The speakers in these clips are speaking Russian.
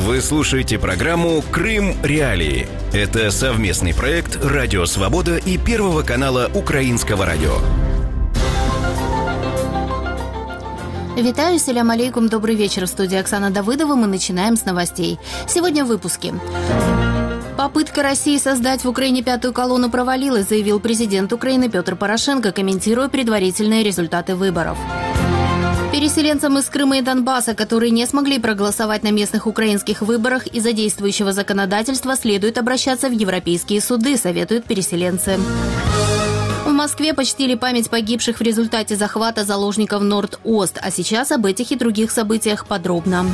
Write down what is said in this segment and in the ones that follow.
Вы слушаете программу «Крым. Реалии». Это совместный проект «Радио Свобода» и Первого канала Украинского радио. Витаю, селям алейкум, добрый вечер. В студии Оксана Давыдова. Мы начинаем с новостей. Сегодня в выпуске. Попытка России создать в Украине пятую колонну провалилась, заявил президент Украины Петр Порошенко, комментируя предварительные результаты выборов. Переселенцам из Крыма и Донбасса, которые не смогли проголосовать на местных украинских выборах из-за действующего законодательства, следует обращаться в европейские суды, советуют переселенцы. В Москве почтили память погибших в результате захвата заложников Норд-Ост. А сейчас об этих и других событиях подробно.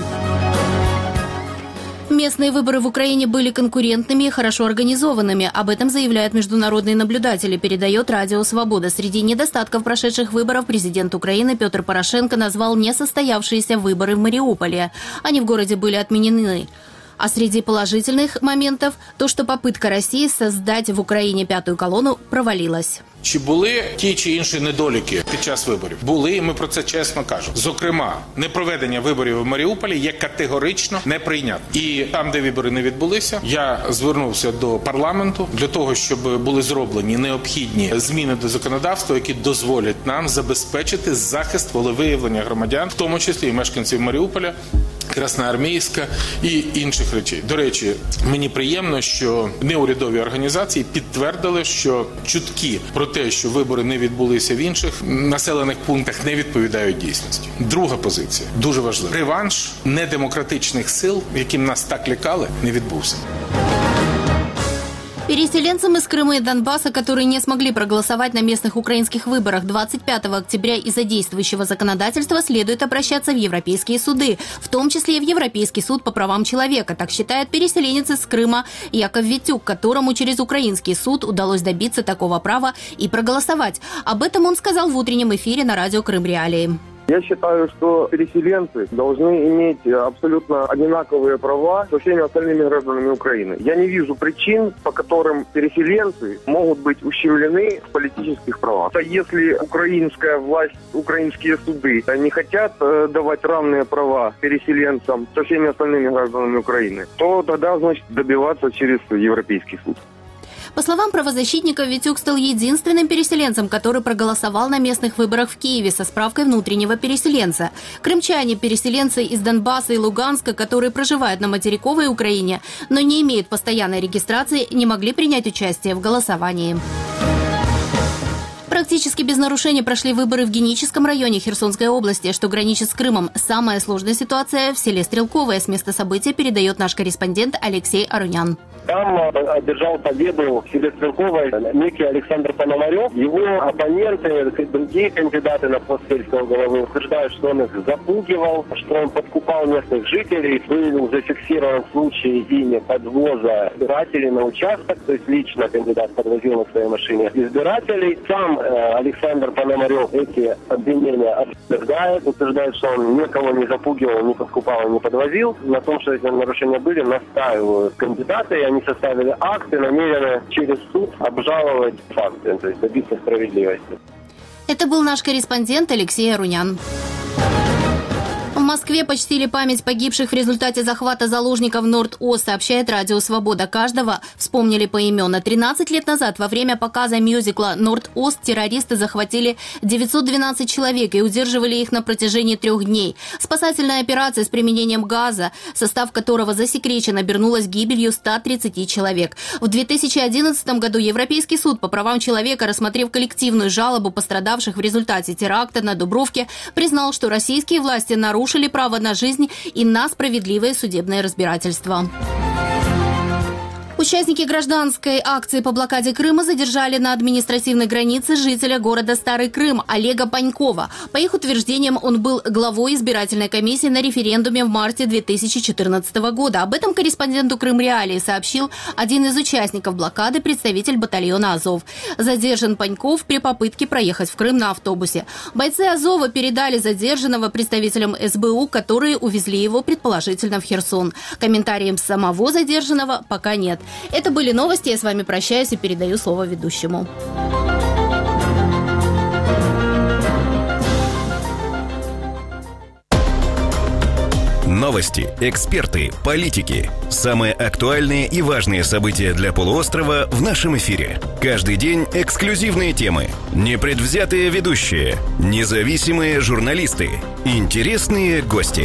Местные выборы в Украине были конкурентными и хорошо организованными. Об этом заявляют международные наблюдатели, передает Радио Свобода. Среди недостатков прошедших выборов президент Украины Петр Порошенко назвал несостоявшиеся выборы в Мариуполе. Они в городе были отменены. А среди положительных моментов – то, что попытка России создать в Україні п'яту колону провалилась. Чи були ті чи інші недоліки під час виборів? Були, і ми про це чесно кажемо. Зокрема, непроведення виборів в Маріуполі є категорично неприйнятним. І там, де вибори не відбулися, я звернувся до парламенту для того, щоб були зроблені необхідні зміни до законодавства, які дозволять нам забезпечити захист волевиявлення громадян, в тому числі і мешканців Маріуполя, Красноармійська і інших речей. До речі, мені приємно, що неурядові організації підтвердили, що чутки про те, що вибори не відбулися в інших населених пунктах, не відповідають дійсності. Друга позиція, дуже важлива. Реванш недемократичних сил, яким нас так лякали, не відбувся. Переселенцам из Крыма и Донбасса, которые не смогли проголосовать на местных украинских выборах 25 октября из-за действующего законодательства, следует обращаться в европейские суды, в том числе и в Европейский суд по правам человека. Так считает переселенец из Крыма Яков Витюк, которому через украинский суд удалось добиться такого права и проголосовать. Об этом он сказал в утреннем эфире на радио «Крым. Реалии». Я считаю, что переселенцы должны иметь абсолютно одинаковые права со всеми остальными гражданами Украины. Я не вижу причин, по которым переселенцы могут быть ущемлены в политических правах. А если украинская власть, украинские суды не хотят давать равные права переселенцам со всеми остальными гражданами Украины, то тогда, значит, добиваться через Европейский суд. По словам правозащитников, Витюк стал единственным переселенцем, который проголосовал на местных выборах в Киеве со справкой внутреннего переселенца. Крымчане, переселенцы из Донбасса и Луганска, которые проживают на материковой Украине, но не имеют постоянной регистрации, не могли принять участие в голосовании. Практически без нарушений прошли выборы в Геническом районе Херсонской области, что граничит с Крымом. Самая сложная ситуация в селе Стрелковое. С места события передает наш корреспондент Алексей Арунян. Там одержал победу в селе Стрелковое некий Александр Пономарев. Его оппоненты, другие кандидаты на пост сельского головы утверждают, что он их запугивал, что он подкупал местных жителей. Был зафиксирован случай ими подвоза избирателей на участок, то есть лично кандидат подвозил на своей машине избирателей. Сам Александр Пономарев эти обвинения отвергает, утверждает, что он никого не запугивал, не подкупал, не подвозил. На том, что эти нарушения были, настаивают кандидаты, и они составили акт и намерены через суд обжаловать факты, то есть добиться справедливости. Это был наш корреспондент Алексей Арунян. В Москве почтили память погибших в результате захвата заложников Норд-Ост, сообщает Радио Свобода. Каждого вспомнили поименно. 13 лет назад во время показа мюзикла «Норд-Ост» террористы захватили 912 человек и удерживали их на протяжении 3 дней. Спасательная операция с применением газа, состав которого засекречен, обернулась гибелью 130 человек. В 2011 году Европейский суд по правам человека, рассмотрев коллективную жалобу пострадавших в результате теракта на Дубровке, признал, что российские власти нарушили право на жизнь и на справедливое судебное разбирательство. Участники гражданской акции по блокаде Крыма задержали на административной границе жителя города Старый Крым Олега Панькова. По их утверждениям, он был главой избирательной комиссии на референдуме в марте 2014 года. Об этом корреспонденту Крым Реалии сообщил один из участников блокады, представитель батальона «Азов». Задержан Паньков при попытке проехать в Крым на автобусе. Бойцы «Азова» передали задержанного представителям СБУ, которые увезли его предположительно в Херсон. Комментариев самого задержанного пока нет. Это были новости. Я с вами прощаюсь и передаю слово ведущему. Новости, эксперты, политики. Самые актуальные и важные события для полуострова в нашем эфире. Каждый день эксклюзивные темы, непредвзятые ведущие, независимые журналисты, интересные гости.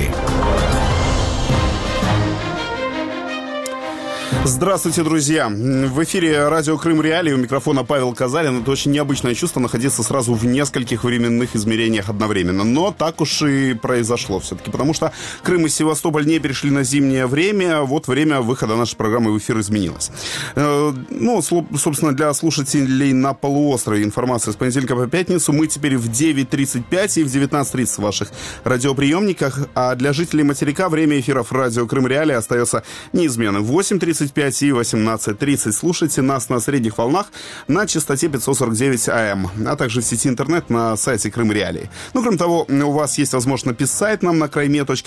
Здравствуйте, друзья! В эфире радио «Крым Реалии», у микрофона Павел Казарин. Это очень необычное чувство находиться сразу в нескольких временных измерениях одновременно. Но так уж и произошло все-таки, потому что Крым и Севастополь не перешли на зимнее время. Вот время выхода нашей программы в эфир изменилось. Собственно, для слушателей на полуострове информация с понедельника по пятницу. Мы теперь в 9:35 и в 19:30 в ваших радиоприемниках. А для жителей материка время эфиров радио «Крым Реалии» остается неизменным. 8:35 и 18:30. Слушайте нас на средних волнах на частоте 549 АМ, а также в сети интернет на сайте Крым Реалии. Кроме того, у вас есть возможность написать нам на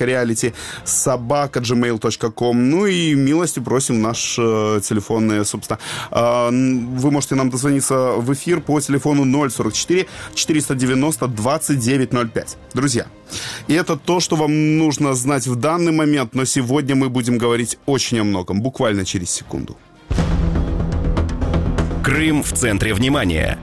krime.reality@gmail.com. И милостью просим наш телефон, собственно. Вы можете нам дозвониться в эфир по телефону 044 490 2905. Друзья, и это то, что вам нужно знать в данный момент, но сегодня мы будем говорить очень о многом, буквально через секунду. Крым в центре внимания.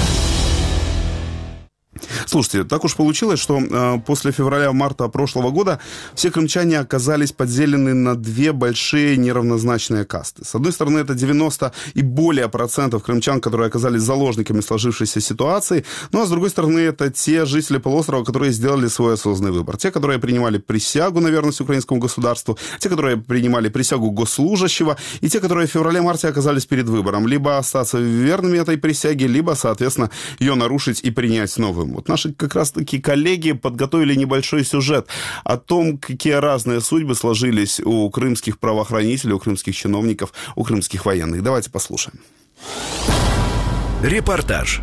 Слушайте, так уж получилось, что после февраля-марта прошлого года все крымчане оказались поделены на две большие неравнозначные касты. С одной стороны, это 90 и более процентов крымчан, которые оказались заложниками сложившейся ситуации. Ну, а с другой стороны, это те жители полуострова, которые сделали свой осознанный выбор. Те, которые принимали присягу на верность украинскому государству, те, которые принимали присягу госслужащего, и те, которые в феврале-марте оказались перед выбором. Либо остаться верными этой присяге, либо, соответственно, ее нарушить и принять новую. Вот наши как раз-таки коллеги подготовили небольшой сюжет о том, какие разные судьбы сложились у крымских правоохранителей, у крымских чиновников, у крымских военных. Давайте послушаем. Репортаж.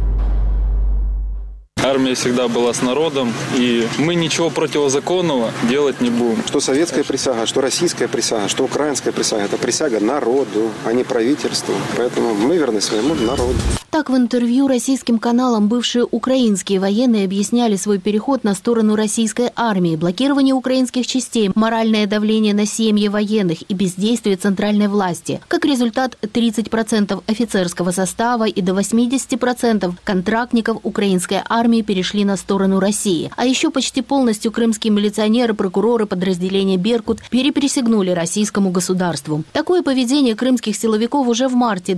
Армия всегда была с народом, и мы ничего противозаконного делать не будем. Что советская присяга, что российская присяга, что украинская присяга – это присяга народу, а не правительству. Поэтому мы верны своему народу. Так в интервью российским каналам бывшие украинские военные объясняли свой переход на сторону российской армии, блокирование украинских частей, моральное давление на семьи военных и бездействие центральной власти. Как результат, 30% офицерского состава и до 80% контрактников украинской армии перешли на сторону России. А еще почти полностью крымские милиционеры, прокуроры подразделения «Беркут» переприсягнули российскому государству. Такое поведение крымских силовиков уже в марте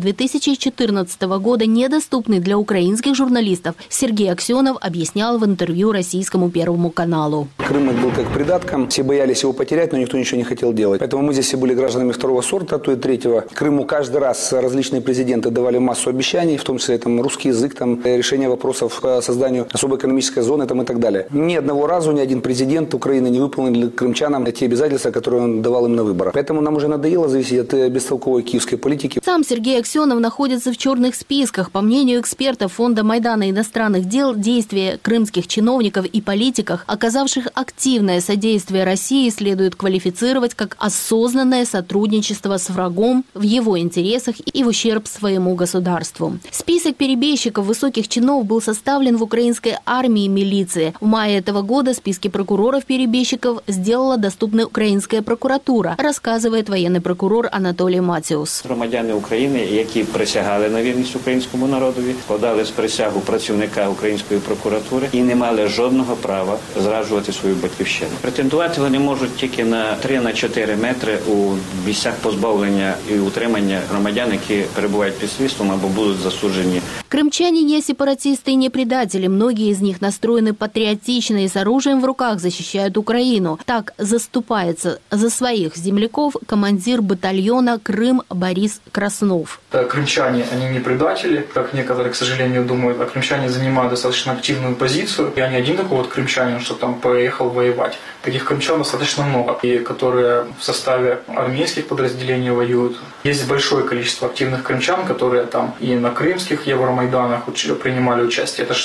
2014 года недоступный для украинских журналистов. Сергей Аксенов объяснял в интервью российскому Первому каналу. Крым был как придатком, все боялись его потерять, но никто ничего не хотел делать. Поэтому мы здесь все были гражданами второго сорта, а то и третьего. Крыму каждый раз различные президенты давали массу обещаний, в том числе русский язык, решение вопросов по созданию особой экономической зоны и так далее. Ни одного разу ни один президент Украины не выполнил крымчанам те обязательства, которые он давал им на выборах. Поэтому нам уже надоело зависеть от бестолковой киевской политики. Сам Сергей Аксенов находится в черных списках. По мнению экспертов Фонда Майдана иностранных дел, действия крымских чиновников и политиков, оказавших активное содействие России, следует квалифицировать как осознанное сотрудничество с врагом в его интересах и в ущерб своему государству. Список перебежчиков высоких чинов был составлен в украинской армии и милиции. В мае этого года списки прокуроров-перебежчиков сделала доступной украинская прокуратура, рассказывает военный прокурор Анатолий Матіус. Громадяни України, які присягали на вірність українському народові, подали з присягу працівника української прокуратури і не мали жодного права зраджувати свою батьківщину. Претендувати вони можуть тільки на 3-4 метри у місцях позбавлення і утримання громадян, які перебувають під слідством або будуть засуджені. Крымчане не сепаратисты и не предатели. Многие из них настроены патриотично и с оружием в руках защищают Украину. Так заступается за своих земляков командир батальона «Крым» Борис Краснов. Крымчане, они не предатели, как некоторые, к сожалению, думают, а крымчане занимают достаточно активную позицию. Я не один такой вот крымчанин, что там поехал воевать. Таких крымчан достаточно много, и которые в составе армейских подразделений воюют. Есть большое количество активных крымчан, которые там и на крымских Евромайданах принимали участие. Это же не сотни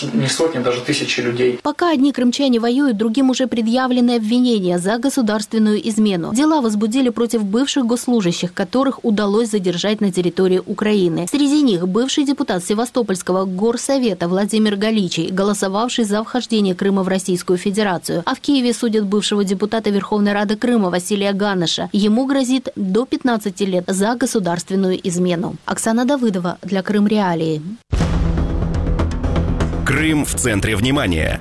сотни, даже тысячи людей. Пока одни крымчане воюют, другим уже предъявлены обвинения за государственную измену. Дела возбудили против бывших госслужащих, которых удалось задержать на территории Украины. Среди них бывший депутат Севастопольского горсовета Владимир Галичий, голосовавший за вхождение Крыма в Российскую Федерацию. А в Киеве судят бывшего депутата Верховной Рады Крыма Василия Ганыша. Ему грозит до 15 лет за государственную измену. Оксана Давыдова для Крым Реалии. Крым в центре внимания.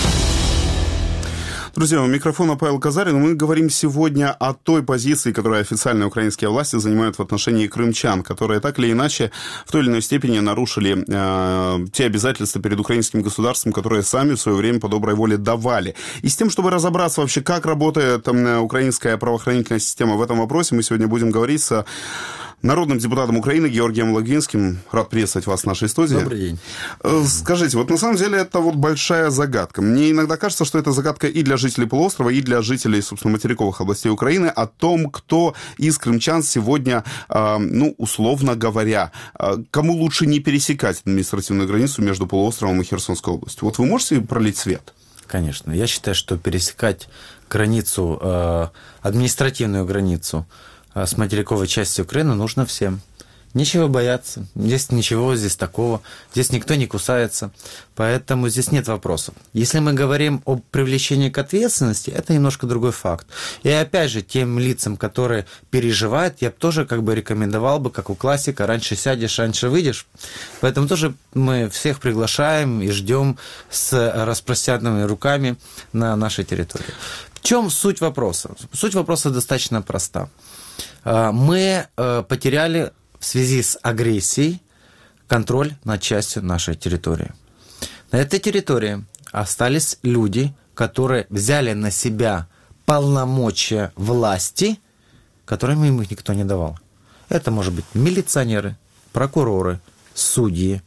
Друзья, у микрофона Павел Казарин. Мы говорим сегодня о той позиции, которую официальные украинские власти занимают в отношении крымчан, которые так или иначе в той или иной степени нарушили те обязательства перед украинским государством, которые сами в свое время по доброй воле давали. И с тем, чтобы разобраться вообще, как работает украинская правоохранительная система в этом вопросе, мы сегодня будем говорить с народным депутатом Украины Георгием Логвинским. Рад приветствовать вас в нашей студии. Добрый день. Скажите, вот на самом деле это вот большая загадка. Мне иногда кажется, что это загадка и для жителей полуострова, и для жителей, собственно, материковых областей Украины о том, кто из крымчан сегодня, условно говоря, кому лучше не пересекать административную границу между полуостровом и Херсонской областью. Вот вы можете пролить свет? Конечно. Я считаю, что пересекать границу, административную границу с материковой части Украины нужно всем. Нечего бояться. Здесь ничего, здесь такого. Здесь никто не кусается. Поэтому здесь нет вопросов. Если мы говорим о привлечении к ответственности, это немножко другой факт. И опять же, тем лицам, которые переживают, я бы тоже рекомендовал бы, как у классика, раньше сядешь, раньше выйдешь. Поэтому тоже мы всех приглашаем и ждем с распростертыми руками на нашей территории. В чем суть вопроса? Суть вопроса достаточно проста. Мы потеряли в связи с агрессией контроль над частью нашей территории. На этой территории остались люди, которые взяли на себя полномочия власти, которым им их никто не давал. Это может быть милиционеры, прокуроры, судьи,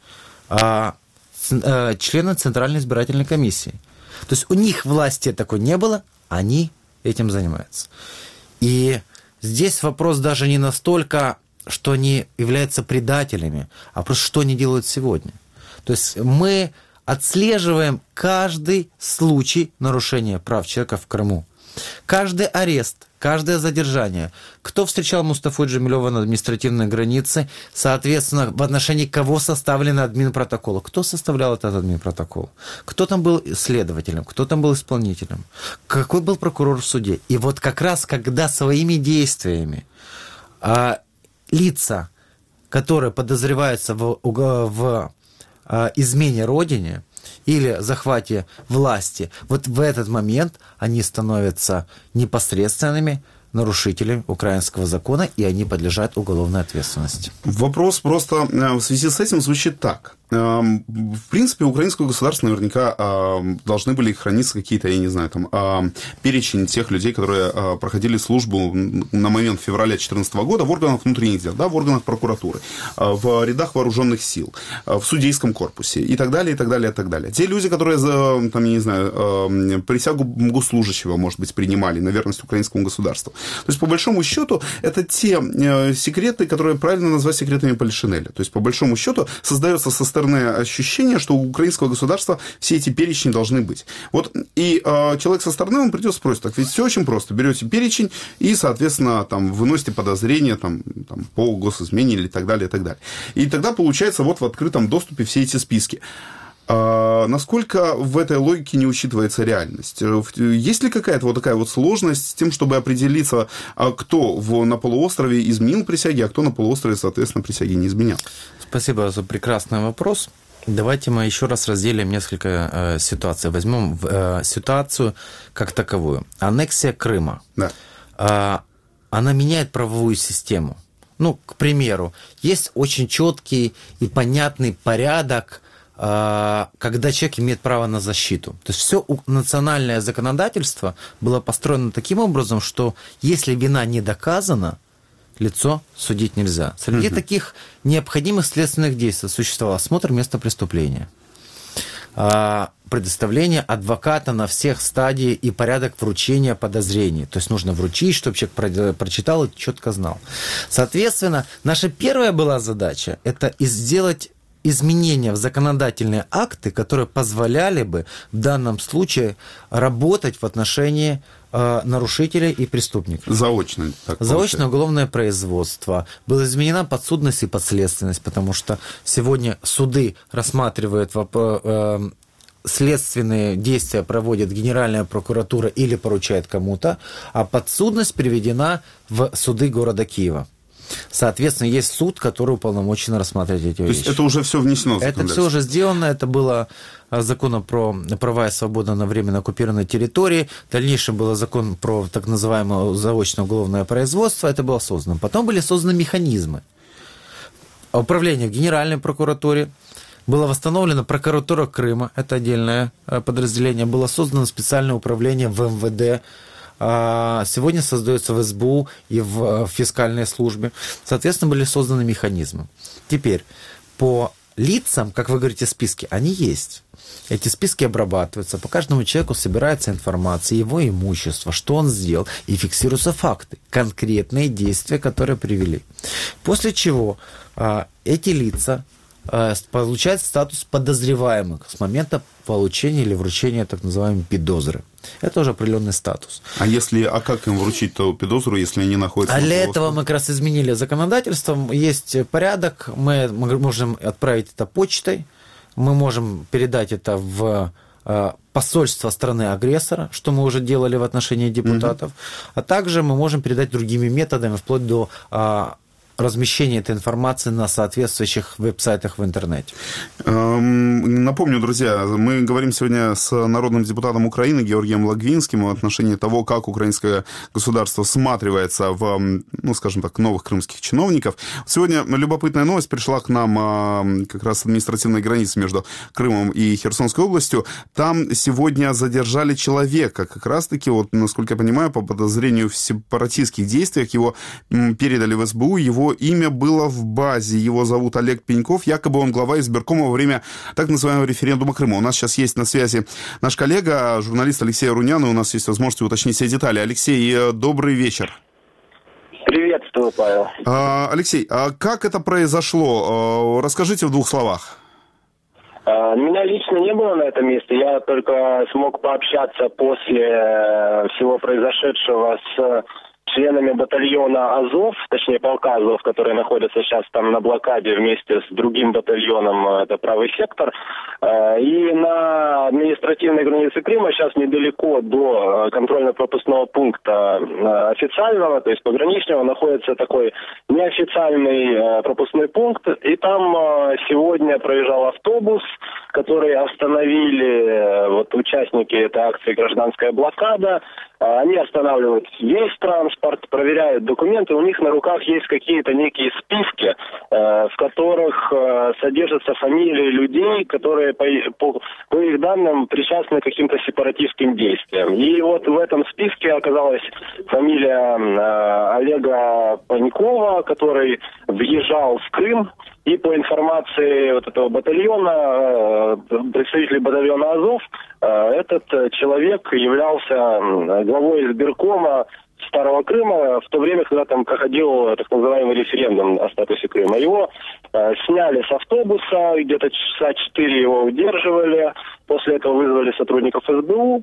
члены Центральной избирательной комиссии. То есть у них власти такой не было, они этим занимаются. И здесь вопрос даже не настолько, что они являются предателями, а просто что они делают сегодня. То есть мы отслеживаем каждый случай нарушения прав человека в Крыму. Каждый арест, каждое задержание. Кто встречал Мустафу Джемилёва на административной границе, соответственно, в отношении кого составлены админпротоколы. Кто составлял этот админпротокол? Кто там был следователем? Кто там был исполнителем? Какой был прокурор в суде? И вот как раз, когда своими действиями лица, которые подозреваются в измене Родине или захвате власти, вот в этот момент они становятся непосредственными нарушителями украинского закона, и они подлежат уголовной ответственности. Вопрос просто в связи с этим звучит так. В принципе, у украинского государства наверняка должны были храниться какие-то, я не знаю, перечень тех людей, которые проходили службу на момент февраля 2014 года в органах внутренних дел, в органах прокуратуры, в рядах вооруженных сил, в судейском корпусе и так далее, и так далее, и так далее. Те люди, которые, я не знаю, присягу госслужащего, может быть, принимали на верность украинскому государству. То есть, по большому счету, это те секреты, которые правильно назвать секретами Полишинеля. То есть, по большому счету, создается со стороны ощущение, что у украинского государства все эти перечни должны быть. Вот, и человек со стороны, он придет и спросит, так ведь все очень просто. Берете перечень и, соответственно, выносите подозрения по госизмене или так далее, и так далее. И тогда, получается, вот в открытом доступе все эти списки. Насколько в этой логике не учитывается реальность? Есть ли какая-то вот такая вот сложность с тем, чтобы определиться, кто на полуострове изменил присяги, а кто на полуострове, соответственно, присяги не изменял? Спасибо за прекрасный вопрос. Давайте мы еще раз разделим несколько ситуаций. Возьмем ситуацию как таковую. Аннексия Крыма. Да. Она меняет правовую систему. К примеру, есть очень четкий и понятный порядок, когда человек имеет право на защиту. То есть все национальное законодательство было построено таким образом, что если вина не доказана, лицо судить нельзя. Среди таких необходимых следственных действий существовал осмотр места преступления, предоставление адвоката на всех стадиях и порядок вручения подозрений. То есть нужно вручить, чтобы человек прочитал и четко знал. Соответственно, наша первая была задача – это сделать изменения в законодательные акты, которые позволяли бы в данном случае работать в отношении нарушителей и преступников. Заочно. Заочное уголовное производство. Была изменена подсудность и подследственность, потому что сегодня суды рассматривают следственные действия, проводит Генеральная прокуратура или поручает кому-то, а подсудность переведена в суды города Киева. Соответственно, есть суд, который уполномочен рассматривать эти вещи. То есть это уже все внесено в законодательство? Это все уже сделано, это было законом про права и свободу на временно оккупированной территории, в дальнейшем был закон про так называемое заочное уголовное производство, это было создано. Потом были созданы механизмы. Управление в Генеральной прокуратуре, была восстановлена прокуратура Крыма, это отдельное подразделение, было создано специальное управление в МВД, сегодня создается в СБУ и в фискальной службе. Соответственно, были созданы механизмы. Теперь, по лицам, как вы говорите, списки, они есть. Эти списки обрабатываются, по каждому человеку собирается информация, его имущество, что он сделал, и фиксируются факты, конкретные действия, которые привели. После чего эти лица получают статус подозреваемых с момента получения или вручения так называемой подозры. Это уже определенный статус. А как им вручить-то подозру, если они находятся... А для этого мы как раз изменили законодательство. Есть порядок, мы можем отправить это почтой, мы можем передать это в посольство страны-агрессора, что мы уже делали в отношении депутатов, а также мы можем передать другими методами, вплоть до размещение этой информации на соответствующих веб-сайтах в интернете. Напомню, друзья, мы говорим сегодня с народным депутатом Украины Георгием Логвинским в отношении того, как украинское государство всматривается в, скажем так, новых крымских чиновников. Сегодня любопытная новость пришла к нам как раз с административной границы между Крымом и Херсонской областью. Там сегодня задержали человека, как раз-таки, насколько я понимаю, по подозрению в сепаратистских действиях, его передали в СБУ, его имя было в базе. Его зовут Олег Пеньков. Якобы он глава избиркома во время так называемого референдума Крыма. У нас сейчас есть на связи наш коллега, журналист Алексей Арунян, и у нас есть возможность уточнить все детали. Алексей, добрый вечер. Приветствую, Павел. Алексей, а как это произошло? Расскажите в 2 словах. Меня лично не было на этом месте. Я только смог пообщаться после всего произошедшего с членами батальона Азов, точнее полка Азов, которые находятся сейчас там на блокаде вместе с другим батальоном, это правый сектор. И на административной границе Крыма, сейчас недалеко до контрольно-пропускного пункта официального, то есть пограничного, находится такой неофициальный пропускной пункт. И там сегодня проезжал автобус, который остановили участники этой акции «Гражданская блокада». Они останавливают весь транспорт, проверяют документы. У них на руках есть какие-то некие списки, в которых содержатся фамилии людей, которые, по их данным, причастны к каким-то сепаратистским действиям. И вот в этом списке оказалась фамилия Олега Пенькова, который въезжал в Крым. И по информации этого батальона, представителей батальона Азов, этот человек являлся главой избиркома Старого Крыма в то время, когда там проходил так называемый референдум о статусе Крыма. Его сняли с автобуса, где-то часа 4 его удерживали, после этого вызвали сотрудников СБУ.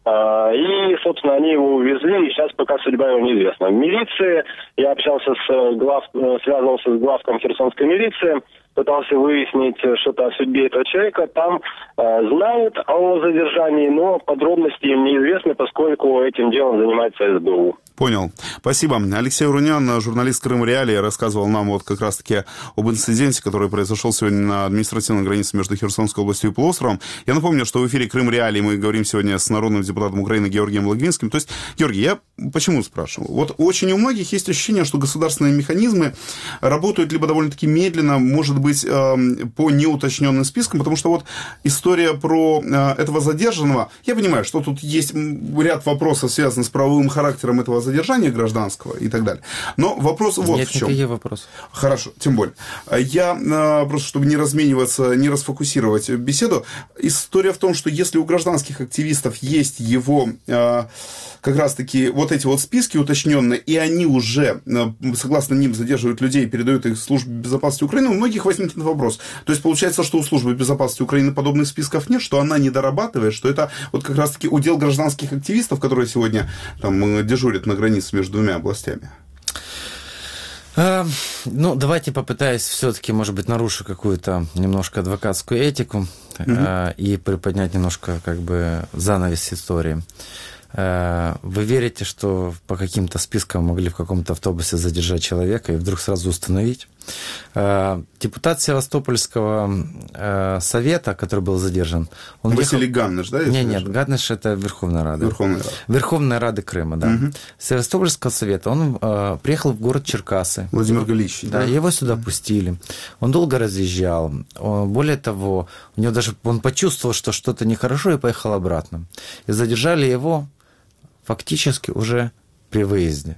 И, собственно, они его увезли, и сейчас пока судьба его неизвестна. В милиции я общался связывался с главком Херсонской милиции, пытался выяснить что-то о судьбе этого человека. Там знают о задержании, но подробности им неизвестны, поскольку этим делом занимается СБУ. Понял. Спасибо. Алексей Арунян, журналист Крым Реалии, рассказывал нам как раз-таки об инциденте, который произошел сегодня на административной границе между Херсонской областью и полуостровом. Я напомню, что в эфире Крым Реалии мы говорим сегодня с народным депутатом Украины Георгием Логвинским. То есть, Георгий, я почему спрашиваю? Очень у многих есть ощущение, что государственные механизмы работают либо довольно-таки медленно, может быть, по неуточненным спискам, потому что история про этого задержанного, я понимаю, что тут есть ряд вопросов, связанных с правовым характером этого задержания гражданского и так далее. Но вопрос вот Нет, в чем. никаких вопросов. Хорошо, тем более. Я просто, чтобы не размениваться, не расфокусировать беседу, история в том, что если у гражданских активистов есть его как раз-таки вот эти вот списки уточненные, и они уже, согласно ним, задерживают людей, передают их в службе безопасности Украины, у многих возникнет вопрос. То есть получается, что у службы безопасности Украины подобных списков нет, что она не дорабатывает, что это вот как раз-таки удел гражданских активистов, которые сегодня там дежурят на границе между двумя областями. Ну, давайте попытаюсь все-таки, может быть, нарушу какую-то немножко адвокатскую этику и приподнять немножко как бы занавес истории. Вы верите, что по каким-то спискам могли в каком-то автобусе задержать человека и вдруг сразу установить? Депутат Севастопольского совета, который был задержан... Василий Ганныш, да? Нет, Ганныш – это Верховная Рада. Верховная Рада Крыма, да. Угу. Севастопольского совета. Он приехал в город Черкассы. Владимир Галич. Да, его сюда пустили. Он долго разъезжал. Более того, у него даже он почувствовал, что что-то нехорошо, и поехал обратно. И задержали его фактически уже при выезде.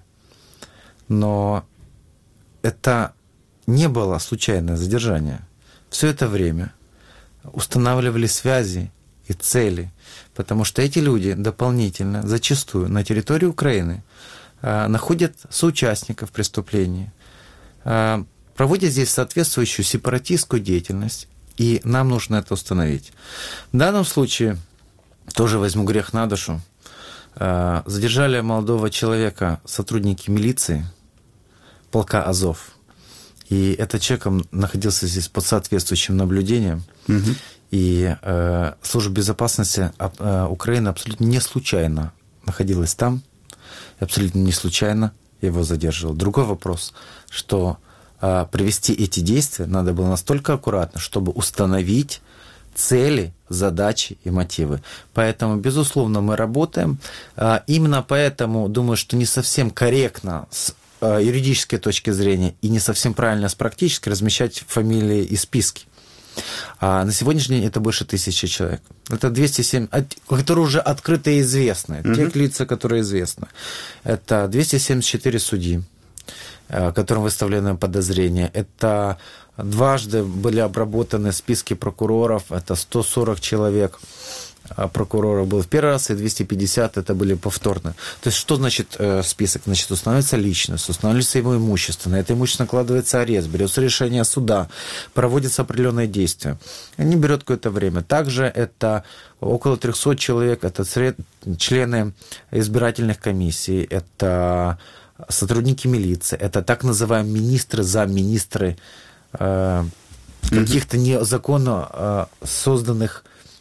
Но это не было случайное задержание. Все это время устанавливали связи и цели, потому что эти люди дополнительно, зачастую на территории Украины, находят соучастников преступлений, проводят здесь соответствующую сепаратистскую деятельность, и нам нужно это установить. В данном случае, тоже возьму грех на душу, задержали молодого человека сотрудники милиции, полка Азов. И этот человек находился здесь под соответствующим наблюдением. Угу. И служба безопасности Украины абсолютно не случайно находилась там. И абсолютно не случайно его задерживал. Другой вопрос, что провести эти действия надо было настолько аккуратно, чтобы установить цели, задачи и мотивы. Поэтому, безусловно, мы работаем. Именно поэтому, думаю, что не совсем корректно с юридической точки зрения и не совсем правильно с практической размещать фамилии и списки. На сегодняшний день это больше 1000 человек. Это 207, которые уже открыто и известны. Тех лица, которые известны. Это 274 судьи, которым выставлены подозрения. Это дважды были обработаны списки прокуроров. Это 140 человек прокуроров был в первый раз, и 250 это были повторно. То есть, что значит список? Значит, устанавливается личность, устанавливается его имущество, на это имущество накладывается арест, берется решение суда, проводятся определенные действия. Они берут какое-то время. Также это около 300 человек, это члены избирательных комиссий, это сотрудники милиции, это так называемые министры, замминистры каких-то незаконно созданных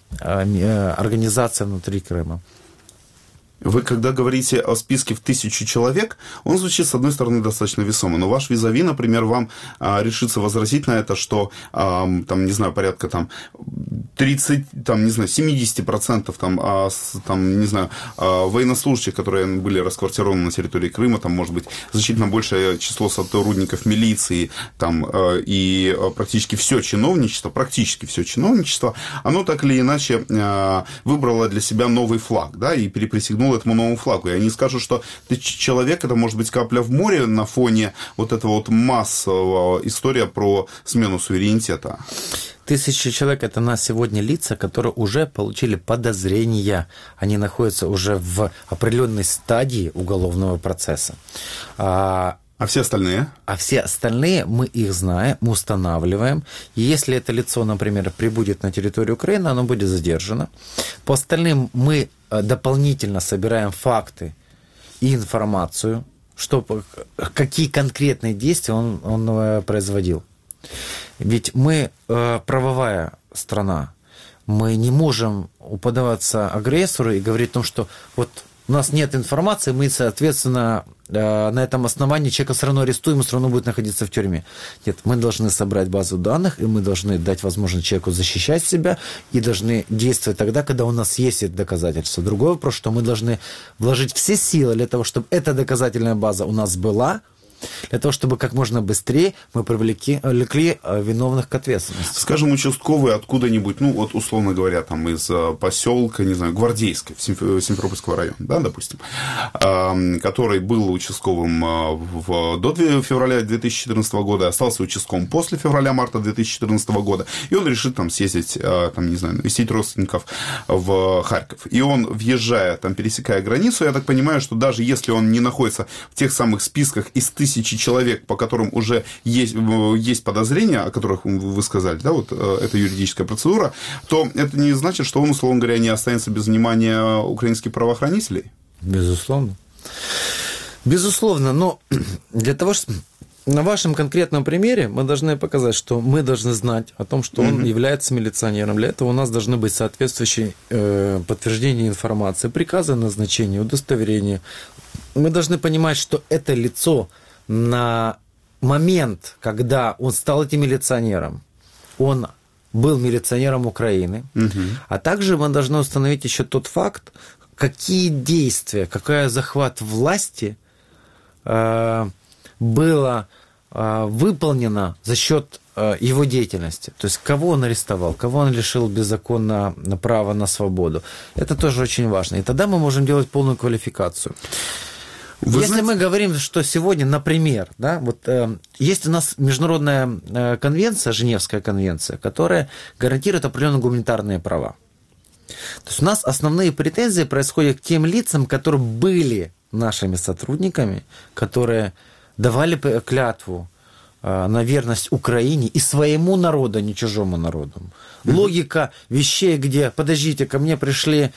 организация внутри Крыма. Вы, когда говорите о списке в 1000 человек, он звучит, с одной стороны, достаточно весомо, но ваш визави, например, вам решится возразить на это, что, там, не знаю, порядка там 30, там, не знаю, 70% там, не знаю, военнослужащих, которые были расквартированы на территории Крыма, там, может быть, значительно большее число сотрудников милиции, там, и практически все чиновничество, оно так или иначе выбрало для себя новый флаг, да, и переприсягнуло этому новому флагу. И они скажут, что человек, это может быть капля в море на фоне вот этого вот массового история про смену суверенитета. 1000 человек – это на сегодня лица, которые уже получили подозрения. Они находятся уже в определенной стадии уголовного процесса. А все остальные? А все остальные, мы их знаем, мы устанавливаем. И если это лицо, например, прибудет на территорию Украины, оно будет задержано. По остальным мы дополнительно собираем факты и информацию, какие конкретные действия он производил. Ведь мы правовая страна. Мы не можем уподаваться агрессору и говорить о том, что вот у нас нет информации, мы, соответственно, на этом основании человека все равно арестуем, и все равно будет находиться в тюрьме. Нет, мы должны собрать базу данных, и мы должны дать возможность человеку защищать себя, и должны действовать тогда, когда у нас есть это доказательство. Другой вопрос, что мы должны вложить все силы для того, чтобы эта доказательная база у нас была, для того, чтобы как можно быстрее мы привлекли виновных к ответственности. Скажем, участковый откуда-нибудь, ну, вот, условно говоря, там, из поселка, не знаю, Гвардейска, Симферопольского района, да, допустим, который был участковым до февраля 2014 года, остался участковым после февраля-марта 2014 года, и он решит там съездить, там, не знаю, навестить родственников в Харьков. И он, въезжая, там, пересекая границу, я так понимаю, что даже если он не находится в тех самых списках из 1000 человек, по которым уже есть подозрения, о которых вы сказали, да, вот эта юридическая процедура, то это не значит, что он, условно говоря, не останется без внимания украинских правоохранителей? Безусловно. Безусловно, но для того, чтобы на вашем конкретном примере мы должны показать, что мы должны знать о том, что он является милиционером. Для этого у нас должны быть соответствующие подтверждения информации, приказы о назначении, удостоверения. Мы должны понимать, что это лицо на момент, когда он стал этим милиционером, он был милиционером Украины, а также мы должны установить еще тот факт, какие действия, какой захват власти было выполнено за счет его деятельности. То есть, кого он арестовал, кого он лишил беззаконно права на свободу. Это тоже очень важно. И тогда мы можем делать полную квалификацию. Если мы говорим, что сегодня, например, да, вот, есть у нас международная конвенция, Женевская конвенция, которая гарантирует определенные гуманитарные права. То есть у нас основные претензии происходят к тем лицам, которые были нашими сотрудниками, которые давали клятву на верность Украине и своему народу, а не чужому народу. Логика вещей, где, подождите, ко мне пришла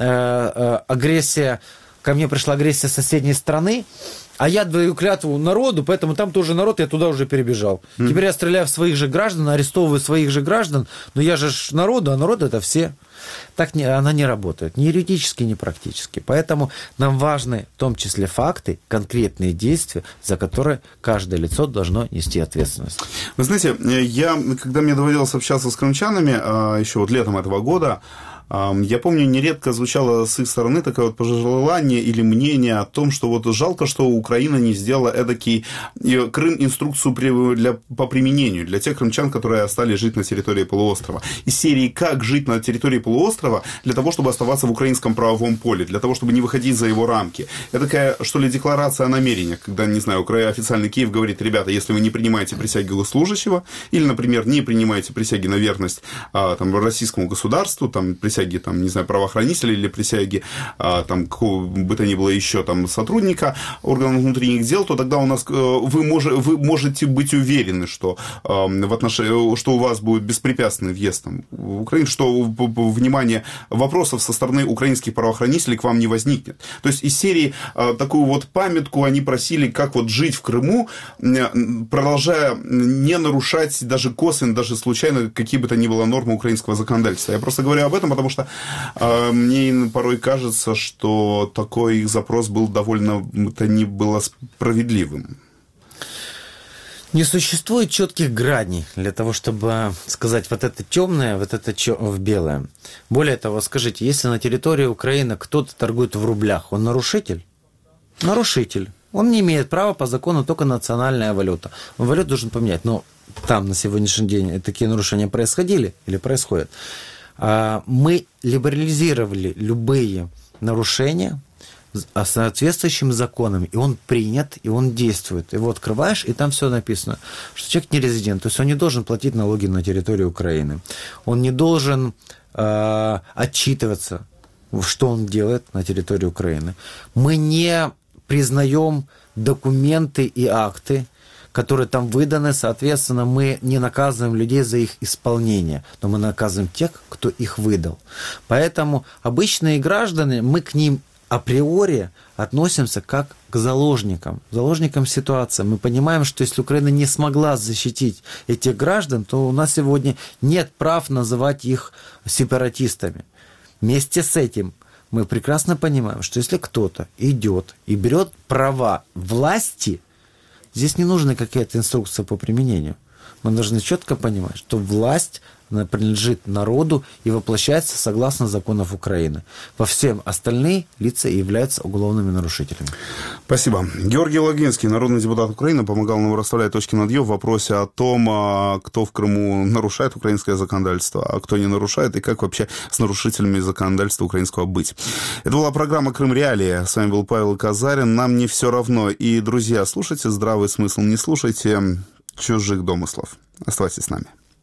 агрессия соседней страны, а я даю клятву народу, поэтому там тоже народ, я туда уже перебежал. Теперь я стреляю в своих же граждан, арестовываю своих же граждан, но я же народу, а народ это все. Так она не работает, ни юридически, ни практически. Поэтому нам важны в том числе факты, конкретные действия, за которые каждое лицо должно нести ответственность. Вы знаете, когда мне доводилось общаться с крымчанами еще вот летом этого года, я помню, нередко звучало с их стороны такое вот пожелание или мнение о том, что вот жалко, что Украина не сделала эдакий Крым инструкцию по применению для тех крымчан, которые остались жить на территории полуострова. Из серии «Как жить на территории полуострова для того, чтобы оставаться в украинском правовом поле, для того, чтобы не выходить за его рамки». Это такая, что ли, декларация о намерениях, когда, не знаю, официальный Киев говорит: ребята, если вы не принимаете присяги госслужащего или, например, не принимаете присяги на верность там, российскому государству, там, присяги, там, не знаю, правоохранителя или присяги там, какого бы то ни было еще там, сотрудника органов внутренних дел, то тогда у нас вы можете быть уверены, что, что у вас будет беспрепятственный въезд там, в Украину, что, внимание, вопросов со стороны украинских правоохранителей к вам не возникнет. То есть из серии такую вот памятку они просили, как вот жить в Крыму, продолжая не нарушать даже косвенно, даже случайно какие бы то ни было нормы украинского законодательства. Я просто говорю об этом, потому что мне порой кажется, что такой их запрос был довольно-то не было справедливым. Не существует четких граней для того, чтобы сказать, вот это темное, вот это белое. Более того, скажите, если на территории Украины кто-то торгует в рублях, он нарушитель? Нарушитель. Он не имеет права по закону только национальная валюта. Он валюту должен поменять. Но там на сегодняшний день такие нарушения происходили или происходят. Мы либерализировали любые нарушения соответствующим законам, и он принят, и он действует. Его открываешь, и там все написано, что человек не резидент, то есть он не должен платить налоги на территории Украины, он не должен отчитываться, что он делает на территории Украины. Мы не признаем документы и акты, которые там выданы, соответственно, мы не наказываем людей за их исполнение, но мы наказываем тех, кто их выдал. Поэтому обычные граждане, мы к ним априори относимся как к заложникам ситуации. Мы понимаем, что если Украина не смогла защитить этих граждан, то у нас сегодня нет прав называть их сепаратистами. Вместе с этим мы прекрасно понимаем, что если кто-то идет и берет права власти, здесь не нужны какие-то инструкции по применению. Мы должны четко понимать, что власть принадлежит народу и воплощается согласно законов Украины. По всем остальные лица являются уголовными нарушителями. Спасибо. Георгий Логинский, народный депутат Украины, помогал нам расставлять точки над «ё» в вопросе о том, кто в Крыму нарушает украинское законодательство, а кто не нарушает, и как вообще с нарушителями законодательства украинского быть. Это была программа «Крым Реалии». С вами был Павел Казарин. Нам не все равно. И, друзья, слушайте здравый смысл, не слушайте чужих домыслов. Оставайтесь с нами.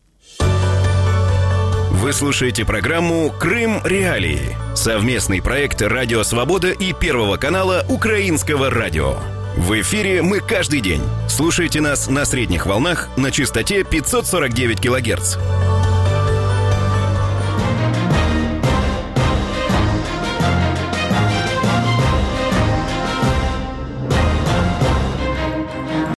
Вы слушаете программу «Крым Реалии». Совместный проект «Радио Свобода» и Первого канала Украинского радио. В эфире мы каждый день. Слушайте нас на средних волнах на частоте 549 килогерц.